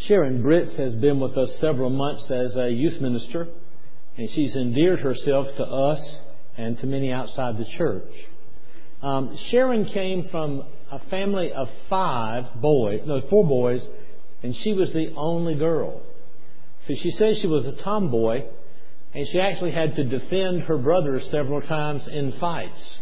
Sharon Britz has been with us several months as a youth minister, and she's endeared herself to us and to many outside the church. Sharon came from a family of four boys, and she was the only girl. So she says she was a tomboy, and she actually had to defend her brothers several times in fights.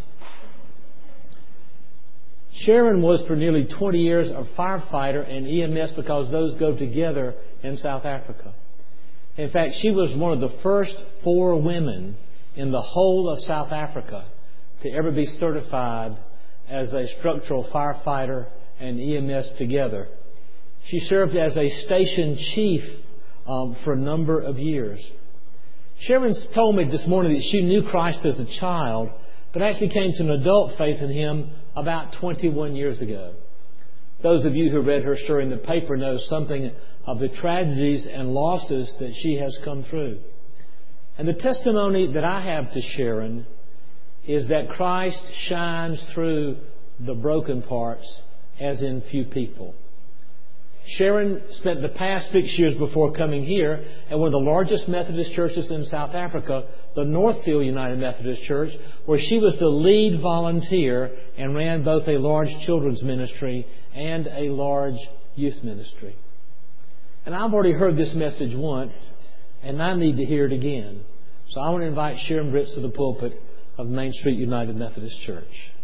Sharon was for nearly 20 years a firefighter and EMS, because those go together in South Africa. In fact, she was one of the first 4 women in the whole of South Africa to ever be certified as a structural firefighter and EMS together. She served as a station chief for a number of years. Sharon told me this morning that she knew Christ as a child, but actually came to an adult faith in Him about 21 years ago. Those of you who read her story in the paper know something of the tragedies and losses that she has come through. And the testimony that I have to Sharon is that Christ shines through the broken parts as in few people. Sharon spent the past 6 years before coming here at one of the largest Methodist churches in South Africa, the Northfield United Methodist Church, where she was the lead volunteer and ran both a large children's ministry and a large youth ministry. And I've already heard this message once, and I need to hear it again. So I want to invite Sharon Britz to the pulpit of Main Street United Methodist Church.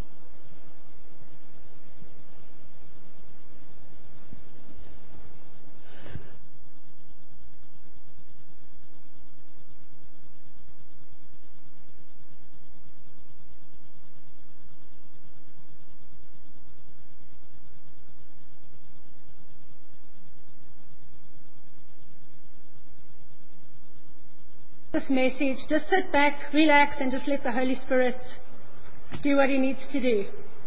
This message, just sit back, relax, and just let the Holy Spirit do what He needs to do.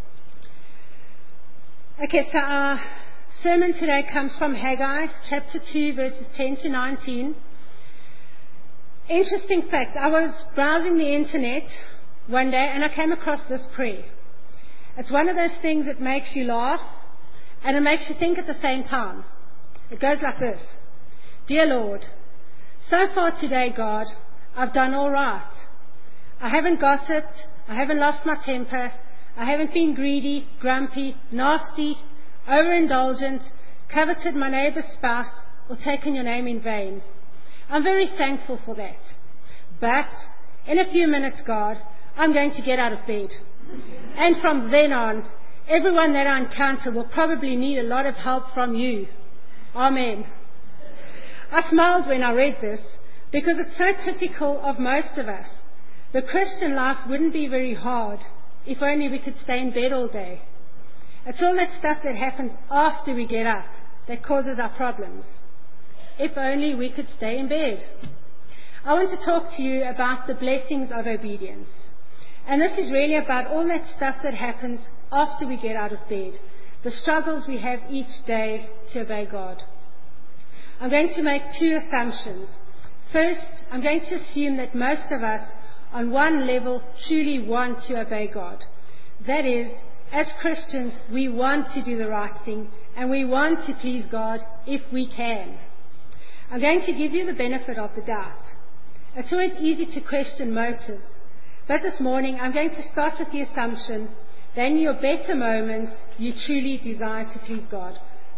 Okay, so our sermon today comes from Haggai, chapter 2, verses 10 to 19. Interesting fact, I was browsing the internet one day and I came across this prayer. It's one of those things that makes you laugh and it makes you think at the same time. It goes like this. Dear Lord, so far today, God, I've done all right. I haven't gossiped. I haven't lost my temper. I haven't been greedy, grumpy, nasty, overindulgent, coveted my neighbour's spouse, or taken your name in vain. I'm very thankful for that. But in a few minutes, God, I'm going to get out of bed. And from then on, everyone that I encounter will probably need a lot of help from you. Amen. I smiled when I read this because it's so typical of most of us. The Christian life wouldn't be very hard if only we could stay in bed all day. It's all that stuff that happens after we get up that causes our problems. If only we could stay in bed. I want to talk to you about the blessings of obedience. And this is really about all that stuff that happens after we get out of bed, the struggles we have each day to obey God. I'm going to make 2 assumptions. First, I'm going to assume that most of us, on one level, truly want to obey God. That is, as Christians, we want to do the right thing and we want to please God if we can. I'm going to give you the benefit of the doubt. It's always easy to question motives, but this morning I'm going to start with the assumption that in your better moments you truly desire to please God.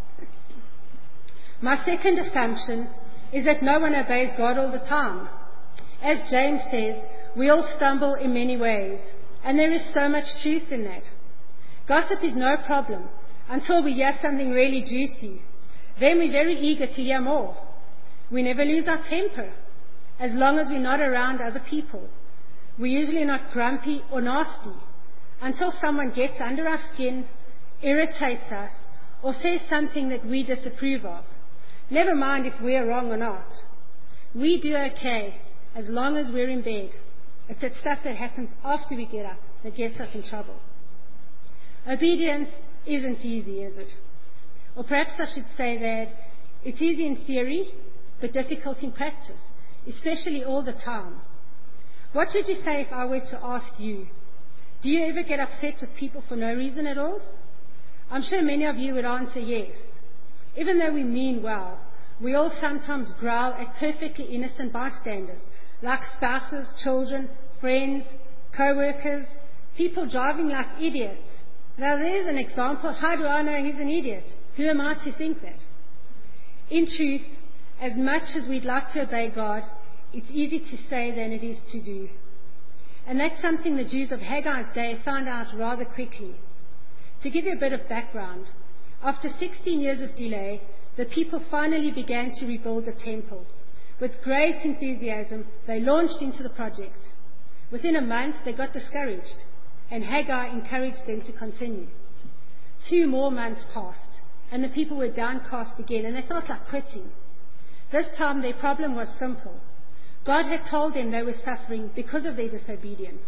My second assumption is that no one obeys God all the time. As James says, we all stumble in many ways, and there is so much truth in that. Gossip is no problem until we hear something really juicy. Then we're very eager to hear more. We never lose our temper, as long as we're not around other people. We're usually not grumpy or nasty until someone gets under our skin, irritates us, or says something that we disapprove of. Never mind if we're wrong or not. We do okay as long as we're in bed. It's that stuff that happens after we get up that gets us in trouble. Obedience isn't easy, is it? Or perhaps I should say that it's easy in theory, but difficult in practice, especially all the time. What would you say if I were to ask you, do you ever get upset with people for no reason at all? I'm sure many of you would answer yes. Even though we mean well, We all sometimes growl at perfectly innocent bystanders, like spouses, children, friends, co-workers, people driving like idiots. Now there's an example. How do I know he's an idiot? Who am I to think that? In truth, as much as we'd like to obey God, it's easier to say than it is to do. And that's something the Jews of Haggai's day found out rather quickly. To give you a bit of background, after 16 years of delay, the people finally began to rebuild the temple. With great enthusiasm, they launched into the project. Within a month, they got discouraged, and Haggai encouraged them to continue. 2 more months passed, and the people were downcast again, and they felt like quitting. This time, their problem was simple. God had told them they were suffering because of their disobedience.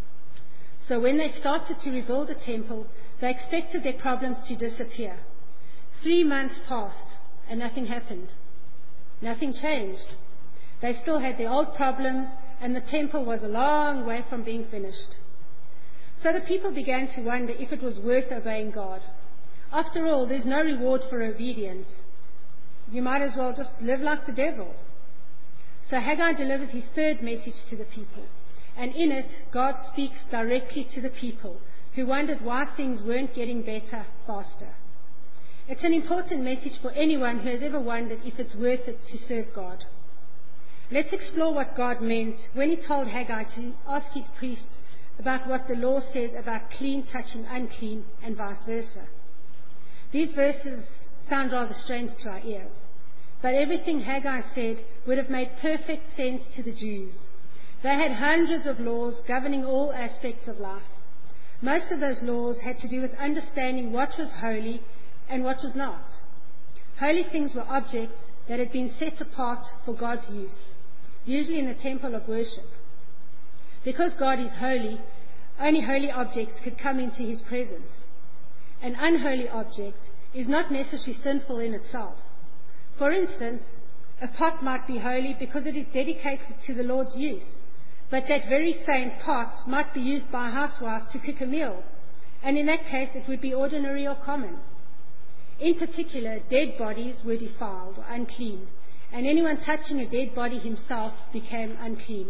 So when they started to rebuild the temple, they expected their problems to disappear. 3 months passed, and nothing happened. Nothing changed. They still had their old problems, and the temple was a long way from being finished. So the people began to wonder if it was worth obeying God. After all, there's no reward for obedience. You might as well just live like the devil. So Haggai delivers his 3rd message to the people. And in it, God speaks directly to the people who wondered why things weren't getting better faster. It's an important message for anyone who has ever wondered if it's worth it to serve God. Let's explore what God meant when he told Haggai to ask his priests about what the law says about clean touching unclean and vice versa. These verses sound rather strange to our ears, but everything Haggai said would have made perfect sense to the Jews. They had hundreds of laws governing all aspects of life. Most of those laws had to do with understanding what was holy and what was not. Holy things were objects that had been set apart for God's use, usually in the temple of worship. Because God is holy, only holy objects could come into his presence. An unholy object is not necessarily sinful in itself. For instance, a pot might be holy because it is dedicated to the Lord's use, but that very same pot might be used by a housewife to cook a meal, and in that case it would be ordinary or common. In particular, dead bodies were defiled or unclean, and anyone touching a dead body himself became unclean.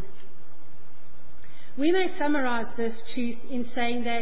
We may summarize this truth in saying that,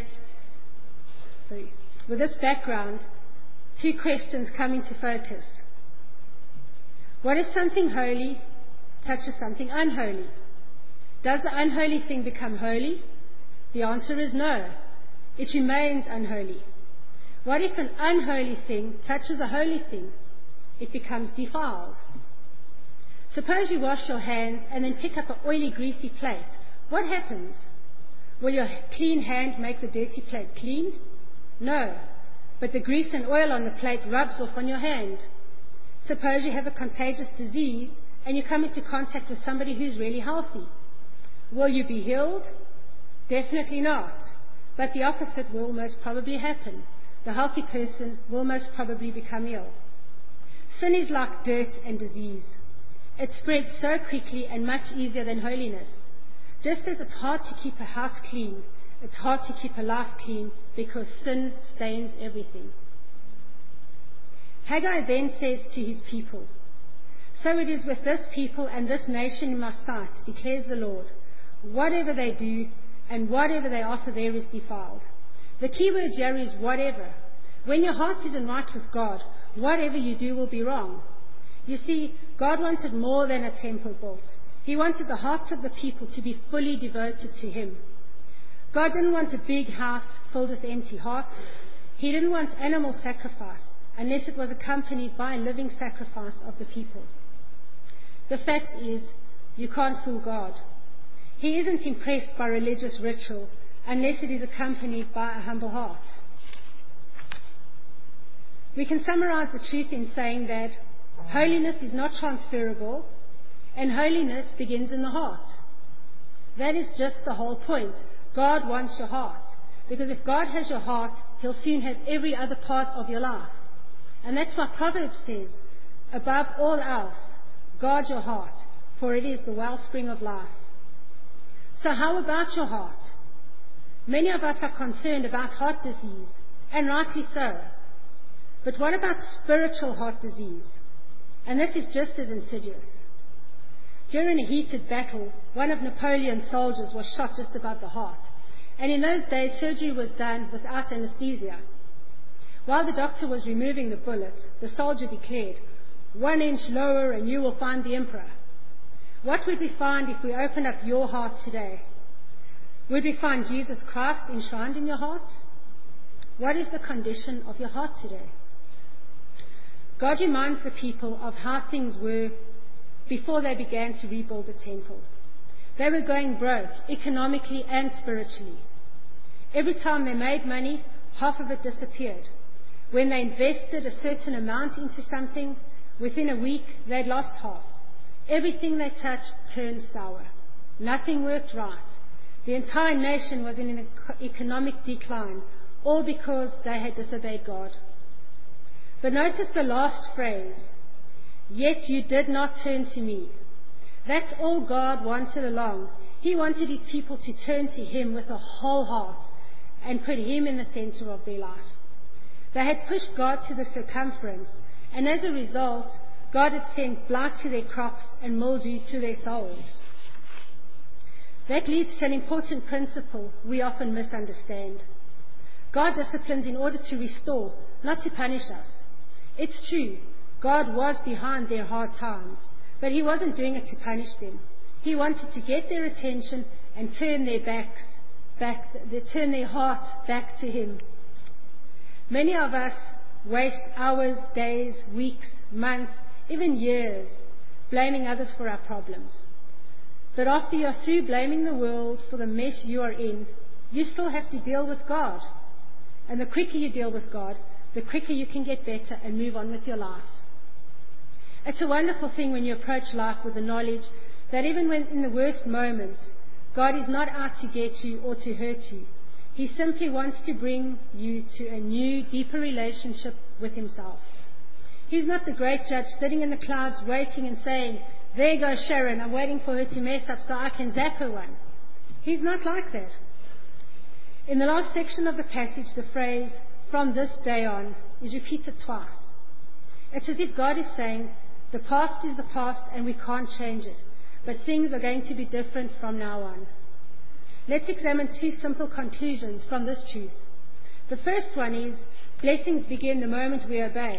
with this background, 2 questions come into focus. What if something holy touches something unholy? Does the unholy thing become holy? The answer is no. It remains unholy. What if an unholy thing touches a holy thing? It becomes defiled. Suppose you wash your hands and then pick up an oily, greasy plate. What happens? Will your clean hand make the dirty plate clean? No, but the grease and oil on the plate rubs off on your hand. Suppose you have a contagious disease and you come into contact with somebody who's really healthy. Will you be healed? Definitely not. But the opposite will most probably happen. The healthy person will most probably become ill. Sin is like dirt and disease. It spreads so quickly and much easier than holiness. Just as it's hard to keep a house clean, it's hard to keep a life clean because sin stains everything. Haggai then says to his people, "So it is with this people and this nation in my sight, declares the Lord. Whatever they do and whatever they offer there is defiled." The key word here is whatever. When your heart isn't right with God, whatever you do will be wrong. You see, God wanted more than a temple built. He wanted the hearts of the people to be fully devoted to him. God didn't want a big house filled with empty hearts. He didn't want animal sacrifice unless it was accompanied by a living sacrifice of the people. The fact is, you can't fool God. He isn't impressed by religious ritual unless it is accompanied by a humble heart. We can summarize the truth in saying that holiness is not transferable, and holiness begins in the heart. That is just the whole point. God wants your heart, because if God has your heart, he'll soon have every other part of your life. And that's why Proverbs says, above all else, guard your heart, for it is the wellspring of life. So how about your heart? Many of us are concerned about heart disease, and rightly so. But what about spiritual heart disease? And this is just as insidious. During a heated battle, one of Napoleon's soldiers was shot just above the heart. And in those days, surgery was done without anesthesia. While the doctor was removing the bullet, the soldier declared, "1 inch lower and you will find the emperor." What would we find if we opened up your heart today? Would we find Jesus Christ enshrined in your heart? What is the condition of your heart today? God reminds the people of how things were before they began to rebuild the temple. They were going broke, economically and spiritually. Every time they made money, half of it disappeared. When they invested a certain amount into something, within a week they'd lost half. Everything they touched turned sour. Nothing worked right. The entire nation was in an economic decline, all because they had disobeyed God. But notice the last phrase, "Yet you did not turn to me." That's all God wanted along. He wanted his people to turn to him with a whole heart and put him in the center of their life. They had pushed God to the circumference, and as a result, God had sent blight to their crops and mildew to their souls. That leads to an important principle we often misunderstand. God disciplines in order to restore, not to punish us. It's true, God was behind their hard times, but he wasn't doing it to punish them. He wanted to get their attention and turn their hearts back to him. Many of us waste hours, days, weeks, months, even years, blaming others for our problems. But after you're through blaming the world for the mess you are in, you still have to deal with God. And the quicker you deal with God, the quicker you can get better and move on with your life. It's a wonderful thing when you approach life with the knowledge that even when in the worst moments, God is not out to get you or to hurt you. He simply wants to bring you to a new, deeper relationship with himself. He's not the great judge sitting in the clouds waiting and saying, "There goes Sharon, I'm waiting for her to mess up so I can zap her one." He's not like that. In the last section of the passage, the phrase, "from this day on," is repeated twice. It's as if God is saying, the past is the past and we can't change it, but things are going to be different from now on. Let's examine two simple conclusions from this truth. The first one is, blessings begin the moment we obey.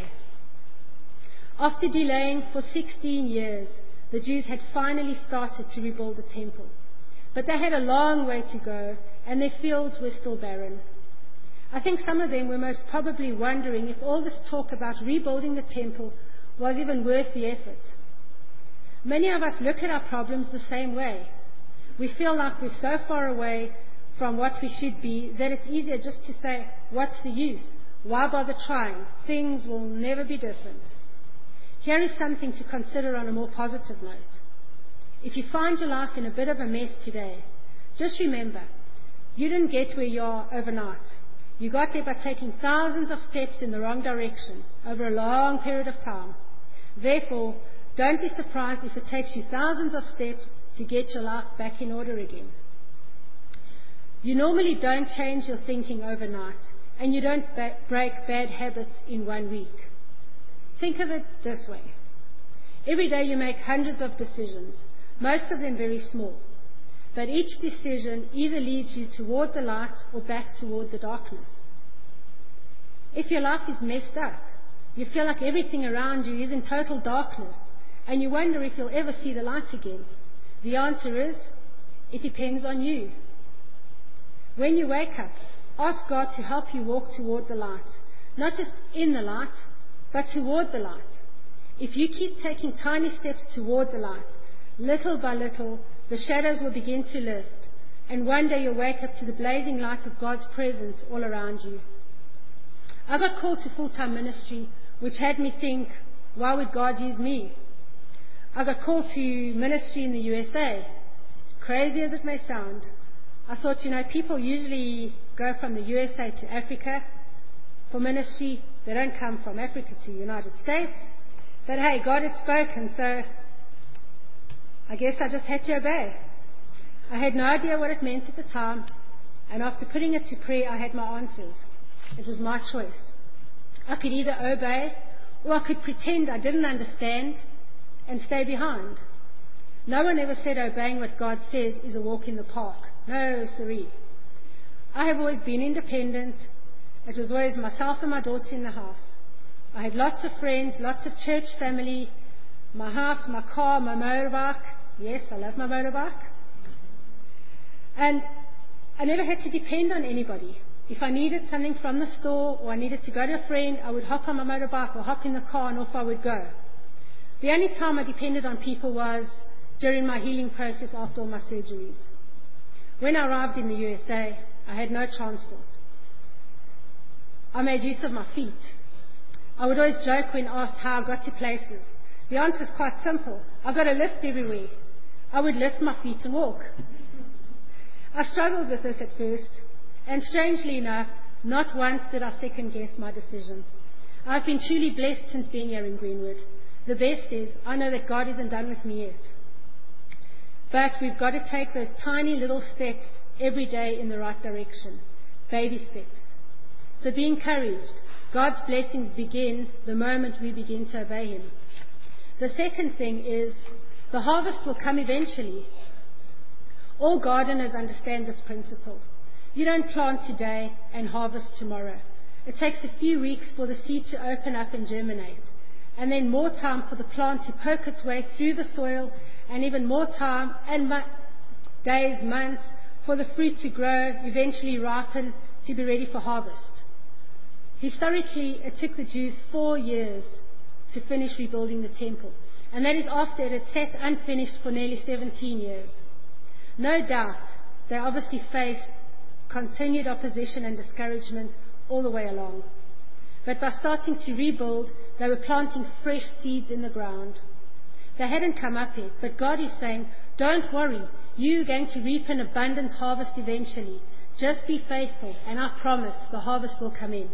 After delaying for 16 years, the Jews had finally started to rebuild the temple. But they had a long way to go, and their fields were still barren. I think some of them were most probably wondering if all this talk about rebuilding the temple was even worth the effort. Many of us look at our problems the same way. We feel like we're so far away from what we should be that it's easier just to say, "What's the use? Why bother trying? Things will never be different." Here is something to consider on a more positive note. If you find your life in a bit of a mess today, just remember, you didn't get where you are overnight. You got there by taking thousands of steps in the wrong direction over a long period of time. Therefore, don't be surprised if it takes you thousands of steps to get your life back in order again. You normally don't change your thinking overnight, and you don't break bad habits in 1 week. Think of it this way. Every day you make hundreds of decisions, most of them very small. But each decision either leads you toward the light or back toward the darkness. If your life is messed up, you feel like everything around you is in total darkness, and you wonder if you'll ever see the light again. The answer is, it depends on you. When you wake up, ask God to help you walk toward the light. Not just in the light, but toward the light. If you keep taking tiny steps toward the light, little by little, the shadows will begin to lift, and one day you'll wake up to the blazing light of God's presence all around you. I got called to full-time ministry, which had me think, why would God use me? I got called to ministry in the USA. Crazy as it may sound, I thought, people usually go from the USA to Africa for ministry. They don't come from Africa to the United States. But hey, God had spoken, so I guess I just had to obey. I had no idea what it meant at the time, and after putting it to prayer, I had my answers. It was my choice. I could either obey or I could pretend I didn't understand and stay behind. No one ever said obeying what God says is a walk in the park. No, siree. I have always been independent. It was always myself and my daughter in the house. I had lots of friends, lots of church family, my house, my car, my motorbike. Yes, I love my motorbike. And I never had to depend on anybody. If I needed something from the store or I needed to go to a friend, I would hop on my motorbike or hop in the car and off I would go. The only time I depended on people was during my healing process after all my surgeries. When I arrived in the USA, I had no transport. I made use of my feet. I would always joke when asked how I got to places. The answer is quite simple. I got a lift everywhere. I would lift my feet and walk. I struggled with this at first, and strangely enough, not once did I second guess my decision. I've been truly blessed since being here in Greenwood. The best is, I know that God isn't done with me yet. But we've got to take those tiny little steps every day in the right direction. Baby steps. So be encouraged. God's blessings begin the moment we begin to obey Him. The second thing is, the harvest will come eventually. All gardeners understand this principle. You don't plant today and harvest tomorrow. It takes a few weeks for the seed to open up and germinate, and then more time for the plant to poke its way through the soil, and even more time and days, months, for the fruit to grow, eventually ripen, to be ready for harvest. Historically, it took the Jews 4 years to finish rebuilding the temple, and that is after it had sat unfinished for nearly 17 years. No doubt, they obviously faced continued opposition and discouragement all the way along. But by starting to rebuild, they were planting fresh seeds in the ground. They hadn't come up yet, but God is saying, don't worry, you're going to reap an abundant harvest eventually. Just be faithful, and I promise the harvest will come in.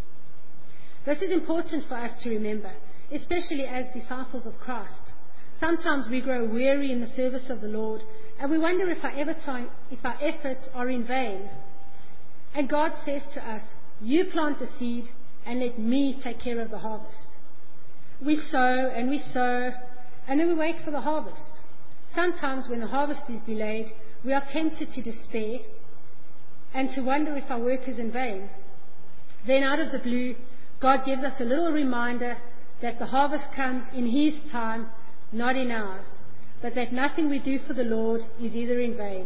This is important for us to remember, especially as disciples of Christ. Sometimes we grow weary in the service of the Lord, and we wonder if our efforts are in vain. And God says to us, you plant the seed, and let me take care of the harvest. We sow, and then we wait for the harvest. Sometimes when the harvest is delayed, we are tempted to despair and to wonder if our work is in vain. Then out of the blue, God gives us a little reminder that the harvest comes in His time, not in ours, but that nothing we do for the Lord is either in vain.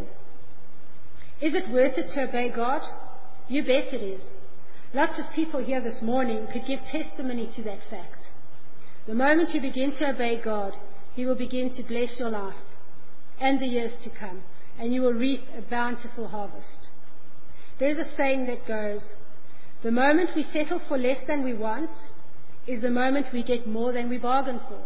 Is it worth it to obey God? You bet it is. Lots of people here this morning could give testimony to that fact. The moment you begin to obey God, He will begin to bless your life and the years to come, and you will reap a bountiful harvest. There's a saying that goes, the moment we settle for less than we want is the moment we get more than we bargained for.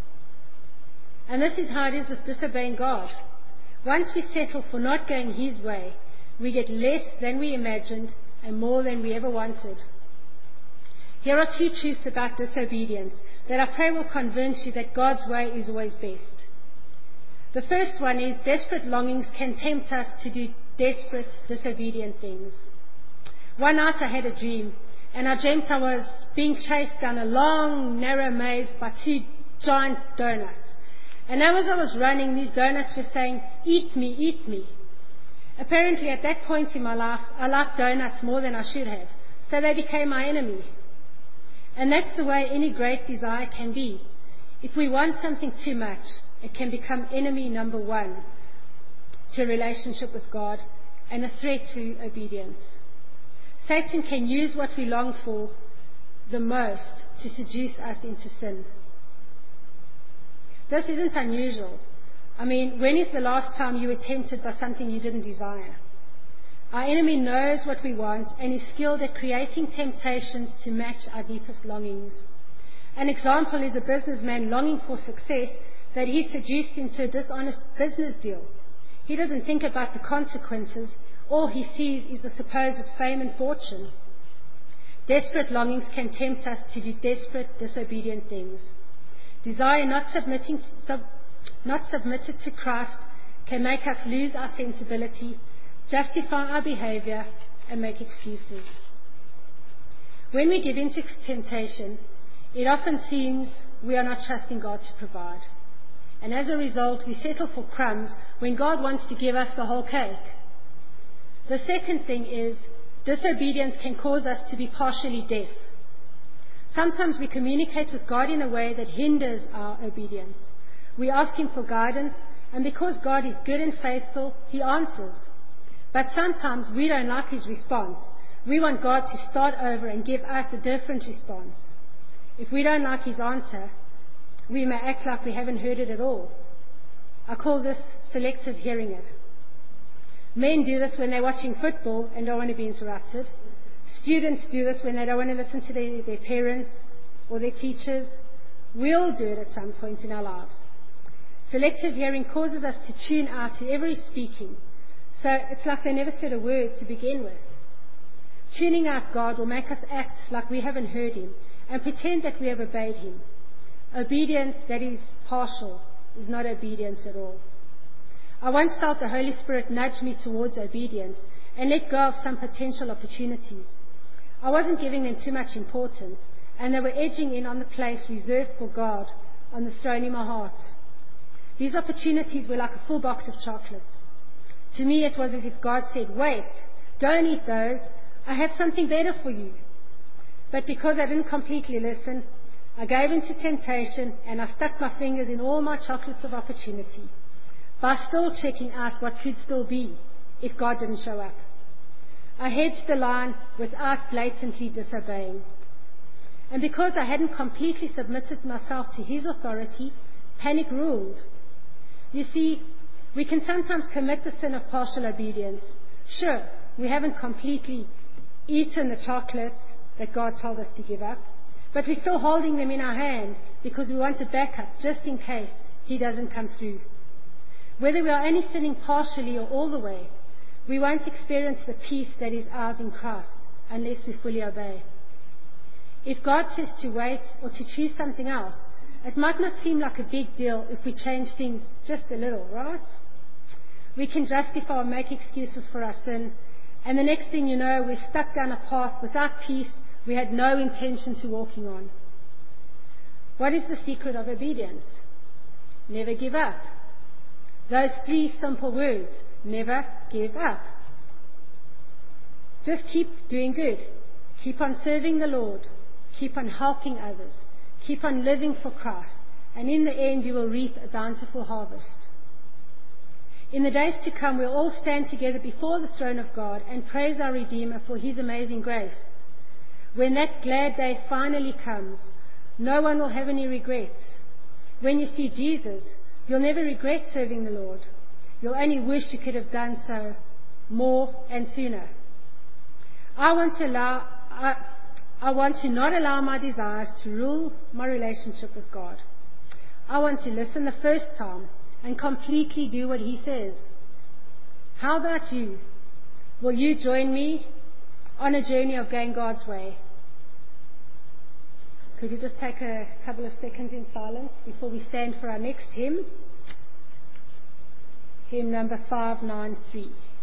And this is how it is with disobeying God. Once we settle for not going His way, we get less than we imagined and more than we ever wanted. Here are 2 truths about disobedience that I pray will convince you that God's way is always best. The first one is, desperate longings can tempt us to do desperate, disobedient things. One night I had a dream, and I dreamt I was being chased down a long, narrow maze by 2 giant donuts. And as I was running, these donuts were saying, eat me, eat me. Apparently at that point in my life, I liked donuts more than I should have, so they became my enemy. And that's the way any great desire can be. If we want something too much, it can become enemy number 1 to a relationship with God and a threat to obedience. Satan can use what we long for the most to seduce us into sin. This isn't unusual. I mean, when is the last time you were tempted by something you didn't desire? Our enemy knows what we want and is skilled at creating temptations to match our deepest longings. An example is a businessman longing for success that he seduced into a dishonest business deal. He doesn't think about the consequences. All he sees is the supposed fame and fortune. Desperate longings can tempt us to do desperate, disobedient things. Desire not submitted to Christ can make us lose our sensibility, justify our behavior, and make excuses. When we give in to temptation, it often seems we are not trusting God to provide. And as a result, we settle for crumbs when God wants to give us the whole cake. The second thing is, disobedience can cause us to be partially deaf. Sometimes we communicate with God in a way that hinders our obedience. We ask Him for guidance, and because God is good and faithful, He answers. But sometimes we don't like His response. We want God to start over and give us a different response. If we don't like His answer, we may act like we haven't heard it at all. I call this selective hearing it. Men do this when they're watching football and don't want to be interrupted. Students do this when they don't want to listen to their parents or their teachers. We all do it at some point in our lives. Selective hearing causes us to tune out to every speaking. So it's like they never said a word to begin with. Tuning out God will make us act like we haven't heard Him and pretend that we have obeyed Him. Obedience that is partial is not obedience at all. I once felt the Holy Spirit nudge me towards obedience and let go of some potential opportunities. I wasn't giving them too much importance, and they were edging in on the place reserved for God on the throne in my heart. These opportunities were like a full box of chocolates. To me, it was as if God said, "Wait, don't eat those. I have something better for you." But because I didn't completely listen, I gave in to temptation and I stuck my fingers in all my chocolates of opportunity, by still checking out what could still be if God didn't show up. I hedged the line without blatantly disobeying. And because I hadn't completely submitted myself to His authority, panic ruled. You see, we can sometimes commit the sin of partial obedience. Sure, we haven't completely eaten the chocolates that God told us to give up, but we're still holding them in our hand because we want a backup just in case He doesn't come through. Whether we are only sinning partially or all the way, we won't experience the peace that is ours in Christ unless we fully obey. If God says to wait or to choose something else, it might not seem like a big deal if we change things just a little, right? We can justify or make excuses for our sin, and the next thing you know, we're stuck down a path without peace we had no intention to walking on. What is the secret of obedience? Never give up. Those 3 simple words, never give up. Just keep doing good. Keep on serving the Lord. Keep on helping others. Keep on living for Christ. And in the end, you will reap a bountiful harvest. In the days to come, we'll all stand together before the throne of God and praise our Redeemer for His amazing grace. When that glad day finally comes, no one will have any regrets. When you see Jesus, you'll never regret serving the Lord. You'll only wish you could have done so more and sooner. I want to not allow my desires to rule my relationship with God. I want to listen the first time and completely do what He says. How about you? Will you join me on a journey of going God's way? Could we just take a couple of seconds in silence before we stand for our next hymn? Hymn number 593.